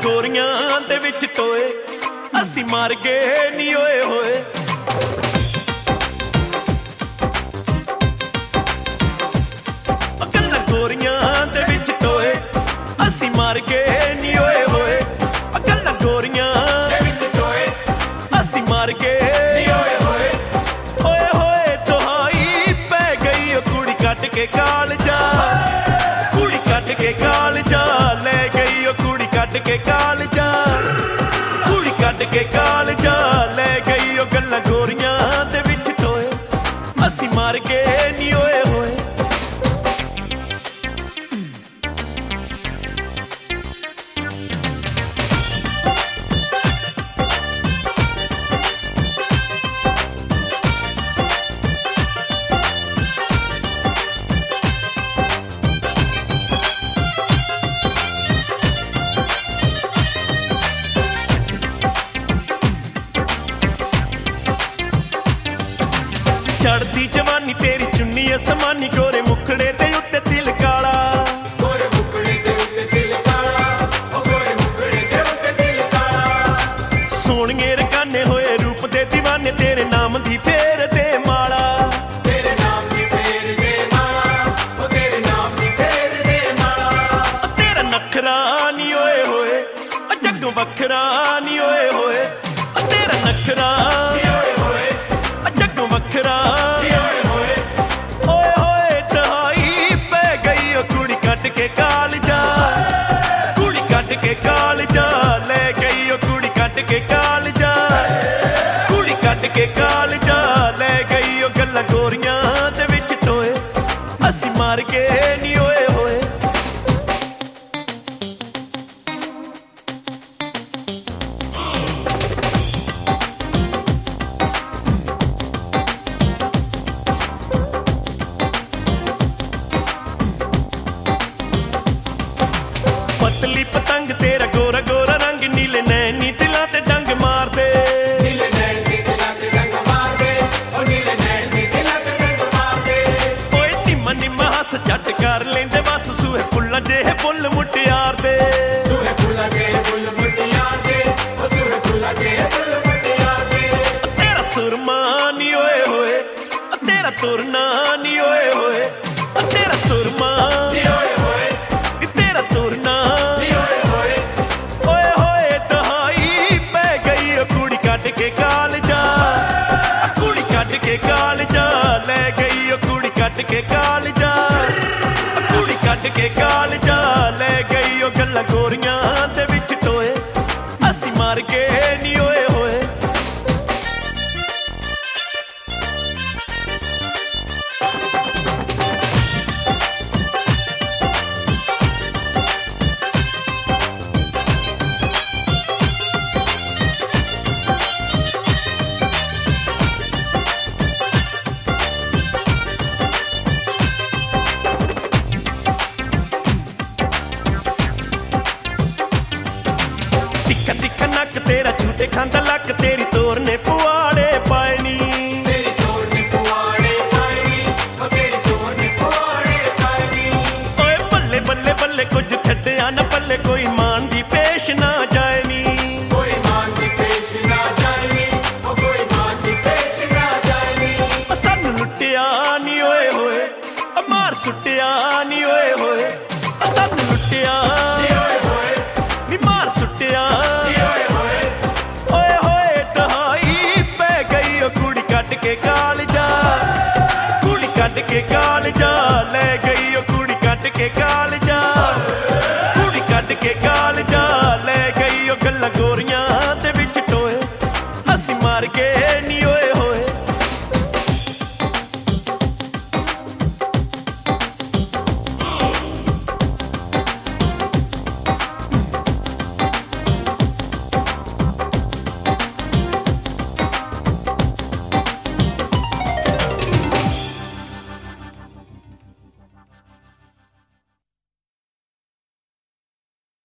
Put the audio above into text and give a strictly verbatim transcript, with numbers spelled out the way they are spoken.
ਗੋਰੀਆਂ ਦੇ ਵਿੱਚ ਟੋਏ ਅਸੀਂ ਮਰ ਗਏ ਨੀ ਓਏ ਹੋਏ। ਗੱਲਾਂ ਗੋਰੀਆਂ ਦੇ ਵਿੱਚ ਟੋਏ ਅਸੀਂ ਮਰ ਗਏ ਨੀ ਓਏ ਹੋਏ। ਗੱਲਾਂ ਗੋਰੀਆਂ ਦੇ ਵਿੱਚ ਟੋਏ ਅਸੀਂ ਮਰ ਗਏ ਨੀ ਓਏ ਹੋਏ। ਓਏ ਹੋਏ ਦੁਹਾਈ ਪੈ ਗਈ ਉਹ ਕੁੜੀ ਕੱਟ ਕੇ ਕਾਲਜਾ, ਕੁੜੀ ਕੱਟ ਕੇ ਕਾਲਜਾ ਲੈ ਗਈ ਉਹ ਕੁੜੀ ਕੱਟ ਕੇ ਕਾਲਜਾ, ਕੁੜੀ ਕੱਟ ਕੇ ਕਾਲਜਾ ਲੈ ਗਈ ਉਹ ਗੱਲਾਂ ਗੋਰੀਆਂ ਦੇ ਵਿੱਚ ਟੋਏ ਅਸੀਂ ਮਰ ਗਏ ਨੀ ਓਏ ਹੋਏ। ਚੜਦੀ ਜਵਾਨੀ ਤੇਰੀ ਚੁੰਨੀ ਅਸਮਾਨੀ ਗੋਰੇ ਮੁਖੜੇ ਤੇ ਉੱਤੇ ਤਿਲ ਕਾਲਾ, ਗੋਰੇ ਮੁਖੜੇ ਤੇ ਉੱਤੇ ਤਿਲ ਕਾਲਾ, ਓ ਗੋਰੇ ਮੁਖੜੇ ਤੇ ਉੱਤੇ ਤਿਲ ਕਾਲਾ। ਸੋਹਣੀਏ ਰਕਾਨੇ ਹੋਏ ਰੂਪ ਦੇ دیਵਾਨੇ ਤੇਰੇ ਨਾਮ ਦੀ ਫੇਰ ਦੇ ਮਾਲਾ, ਤੇਰੇ ਨਾਮ ਦੀ ਫੇਰ ਦੇ ਮਾਲਾ, ਓ ਤੇਰੇ ਨਾਮ ਦੀ ਫੇਰ ਦੇ ਮਾਲਾ। ਤੇਰਾ ਨਖਰਾ ਨੀ ਓਏ ਹੋਏ ਜੱਗੋਂ ਵੱਖਰਾ ਨੀ ਓਏ ਹੋਏ। ਤੇਰਾ ਨਖਰਾ ਨੀ ਓਏ ਹੋਏ ਜੱਗੋਂ ਵੱਖਰਾ ਓਏ ਹੋਏ। ਓਏ ਹੋਏ ਦਹਾਈ ਪੈ ਗਈ ਉਹ ਕੁੜੀ ਕੱਟ ਕੇ ਕਾਲਜਾ, ਕੁੜੀ ਕੱਟ ਕੇ ਕਾਲਜਾ ਲੈ ਗਈ ਉਹ ਕੁੜੀ ਕੱਟ ਕੇ ਕਾਲਜਾ, ਕੁੜੀ ਕੱਟ ਕੇ ਕਾਲਜਾ ਲੈ ਗਈ ਉਹ ਗੱਲਾਂ ਗੋਰੀਆਂ ਦੇ ਵਿੱਚ ਟੋਏ ਅਸੀਂ ਮਰ ਗਏ ਨੀ ਓਏ ਹੋਏ। ਪਤਲੀ ਪਤੰਗ ਤੇਰਾ ਗੋਰਾ ਗੋਰਾ ਰੰਗ ਨੀਲੇ ਨੈਣੀ ਦਿਲਾਂ ਤੇ ਡੰਗ ਮਾਰਦੇ, ਨੀਲੇ ਨੈਣੀ ਦਿਲਾਂ ਤੇ ਡੰਗ ਮਾਰਦੇ, ਓ ਨੀਲੇ ਨੈਣੀ ਦਿਲਾਂ ਤੇ ਡੰਗ ਮਾਰਦੇ। ਓਏ ਨਿੰਮਾ ਨਿੰਮਾ ਹੱਸ ਜੱਟ ਕਰ ਲੈਂਦੇ ਬਸ ਸੂਹੇ ਫੁੱਲਾਂ ਜਿਹੇ ਫੁੱਲ ਮੁਟਿਆਰ ਦੇ, ਸੂਹੇ ਫੁੱਲਾਂ ਜਿਹੇ ਫੁੱਲ ਮੁਟਿਆਰ ਦੇ, ਓ ਸੂਹੇ ਫੁੱਲਾਂ ਜਿਹੇ ਫੁੱਲ ਮੁਟਿਆਰ ਦੇ। ਤੇਰਾ ਸੁਰਮਾ ਨੀ ਓਏ ਹੋਏ ਤੇਰਾ ਤੁਰਨਾ ਨੀ ਓਏ ਹੋਏ। ਤੇਰਾ ਸੁਰਮਾ ਨੀ ਓਏ ਹੋਏ ਤੇਰਾ ਤੁਰਨਾ ਨੀ ਓਏ ਹੋਏ। ਓਏ ਹੋਏ ਦਹਾਈ ਪੈ ਗਈ ਉਹ ਕੁੜੀ ਕੱਟ ਕੇ ਕਾਲਜਾ, ਕੁੜੀ ਕੱਟ ਕੇ ਕਾਲਜਾ ਲੈ ਗਈ ਉਹ ਕੁੜੀ ਕੱਟ ਕੇ ਕਾਲਜਾ, ਕੁੜੀ ਕੱਟ ਕੇ ਕਾਲਜਾ ਲੈ ਗਈ ਉਹ ਗੱਲਾਂ ਗੋਰੀਆਂ ਦੇ ਵਿੱਚ ਟੋਏ ਅਸੀਂ ਮਰ ਗਏ ਨੀ ਓਏ ਹੋਏ। ਟਿੱਕਾ ਟਿੱਕਾ ਨੱਕ ਤੇਰਾ ਝੂਟੇ ਖਾਂਦਾ ਲੱਕ ਤੇਰੀ ਤੋਰ ਨੇ ਪੁਆੜੇ ਪਾਏ ਨੀ, ਤੇਰੀ ਤੋਰ ਨੇ ਪੁਆੜੇ ਪਾਏ ਨੀ, ਓ ਤੇਰੀ ਤੋਰ ਨੇ ਪੁਆੜੇ ਪਾਏ ਨੀ। ਓਏ ਬੱਲੇ ਬੱਲੇ ਬੱਲੇ ਕੁਝ ਛੱਡਿਆ ਨਾ ਪੱਲੇ ਕੋਈ ਮਾਨ ਦੀ ਪੇਸ਼ ਨਾ ਜਾਏ ਨੀ, ਕੋਈ ਮਾਨ ਦੀ ਪੇਸ਼ ਨਾ ਜਾਏ ਨੀ, ਓ ਕੋਈ ਮਾਨ ਦੀ ਪੇਸ਼ ਨਾ ਜਾਏ ਨੀ। ਸਾਨੂੰ ਲੁੱਟਿਆ ਨੀ ਓਏ ਹੋਏ ਮਾਰ ਸੁੱਟਿਆ ਨੀ ਓਏ ਹੋਏ। ਸਾਨੂੰ ਲੁੱਟਿਆ ਨੀ ਓਏ ਹੋਏ ਨੀ ਮਾਰ ਸੁੱਟਿਆ ਨੀ ਓਏ ਹੋਏ। ਓਏ ਹੋਏ ਦਹਾਈ ਪੈ ਗਈ ਉਹ ਕੁੜੀ ਕੱਟ ਕੇ ਕਾਲਜਾ, ਕੁੜੀ ਕੱਟ ਕੇ ਕਾਲਜਾ ਲੈ ਗਈ ਉਹ ਕੁੜੀ ਕੱਟ ਕੇ ਕਾਲਜਾ, ਕੁੜੀ ਕੱਟ ਕੇ ਕਾਲਜਾ ਲੈ ਗਈ ਉਹ ਗੱਲਾਂ ਗੋਰੀਆਂ